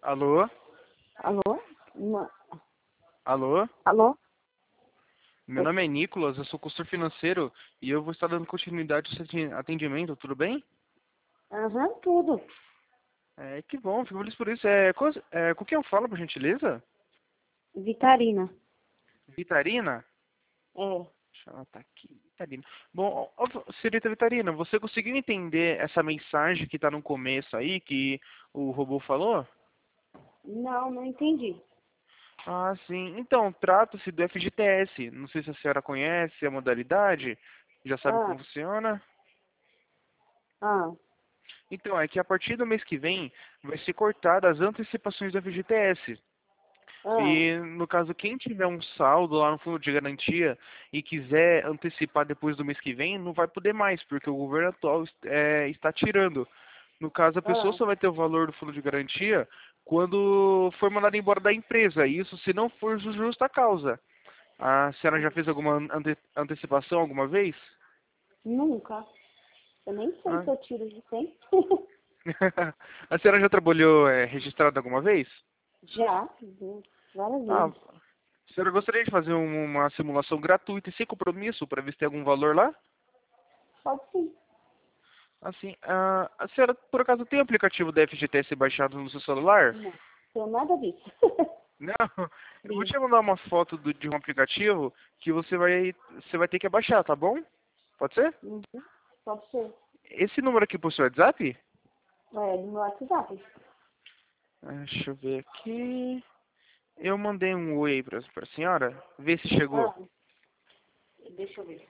Alô? Alô? Alô? Alô? Meu Oi. nome é Nicolas, eu sou consultor financeiro e eu vou estar dando continuidade ao seu atendimento, tudo bem? Aham, tudo. Que bom, fico feliz por isso. Com quem eu falo, por gentileza? Vitarina. Vitarina? É. Deixa eu anotar aqui, Vitarina. Bom, senhorita Vitarina, você conseguiu entender essa mensagem que está no começo aí, que o robô falou? Não, não entendi. Ah, sim. Então, trata-se do FGTS. Não sei se a senhora conhece a modalidade, já sabe Ah, como funciona. ah, Então, é que a partir do mês que vem vai ser cortada as antecipações do FGTS. ah, E, no caso, quem tiver um saldo lá no fundo de garantia e quiser antecipar depois do mês que vem, não vai poder mais, porque o governo atual está tirando. No caso, a pessoa ah. só vai ter o valor do fundo de garantia quando for mandada embora da empresa. Isso se não for justa causa. A senhora já fez alguma antecipação alguma vez? Nunca. Eu nem sei Ah. se eu tiro isso, hein? A senhora já trabalhou registrada alguma vez? Já, várias Ah, vezes. a senhora gostaria de fazer uma simulação gratuita e sem compromisso para ver se tem algum valor lá? Pode sim. Assim, a senhora por acaso tem o aplicativo da FGTS baixado no seu celular? Não, tenho nada disso. Não, eu vou Sim. te mandar uma foto de um aplicativo que você vai ter que baixar, tá bom? Pode ser? Uhum. Pode ser. Esse número aqui pro seu WhatsApp? É, do meu WhatsApp. Deixa eu ver aqui. Eu mandei um oi aí pra senhora, ver se chegou. Ah, deixa eu ver.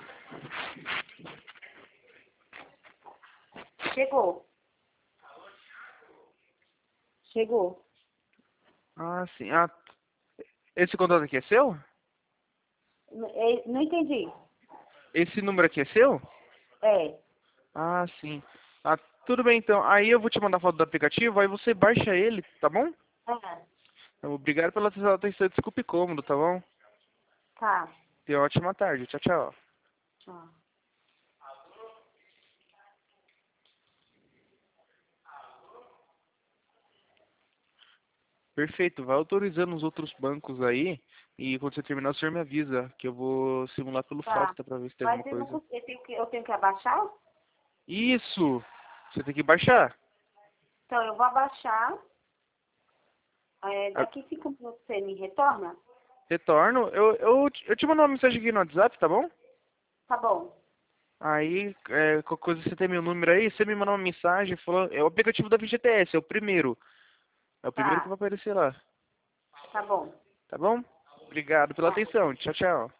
Chegou. Chegou. Ah, sim. Ah, esse contato aqui é seu? Não entendi. Esse número aqui é seu? É. Ah, sim. Ah, tudo bem então. Aí eu vou te mandar foto do aplicativo, aí você baixa ele, tá bom? Ah, Então, obrigado pela sua atenção. Desculpe cômodo, tá bom? tá. Tenha uma ótima tarde. Tchau, tchau. Ah. Perfeito. Vai autorizando os outros bancos aí. E quando você terminar, o senhor me avisa, que eu vou simular pelo Tá. Frota pra ver se tem alguma Mas eu não coisa. consigo, eu tenho que abaixar? Isso! Você tem que baixar. Então eu vou abaixar. Ah, Daqui 5 minutos você me retorna? retorno. Eu te mando uma mensagem aqui no WhatsApp, tá bom? Tá bom. Aí, qualquer coisa, você tem meu número aí, você me manda uma mensagem falando. É o aplicativo da FGTS, é o primeiro. É o primeiro que Tá. vai aparecer lá. Tá bom. Tá bom? Obrigado pela Tá. atenção. Tchau, tchau.